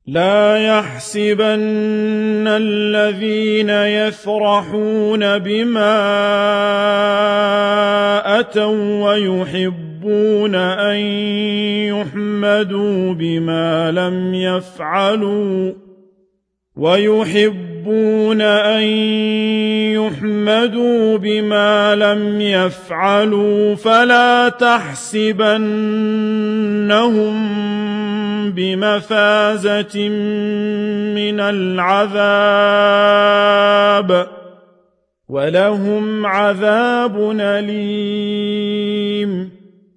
لا يحسبن الذين يفرحون بما أتوا ويحبون أن يحمدوا بما لم يفعلوا فلا تحسبنهم بمفازة من العذاب ولهم عذاب أليم